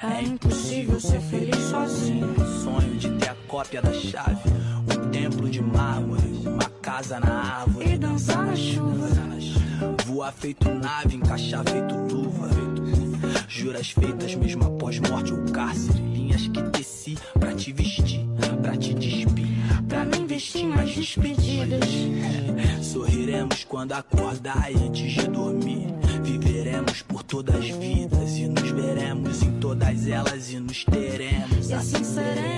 É impossível ser feliz sozinho. Sonho de ter a cópia da chave, um templo de mármore, uma casa na árvore e dançar na chuva. Voar feito nave, encaixar feito luva. Juras feitas mesmo após morte ou cárcere. Linhas que teci pra te vestir, pra te despir, pra me investir nas despedidas. Sorriremos quando acordar e antes de dormir. Viveremos por todas as vidas e nos veremos em todas elas e nos teremos. E assim seremos.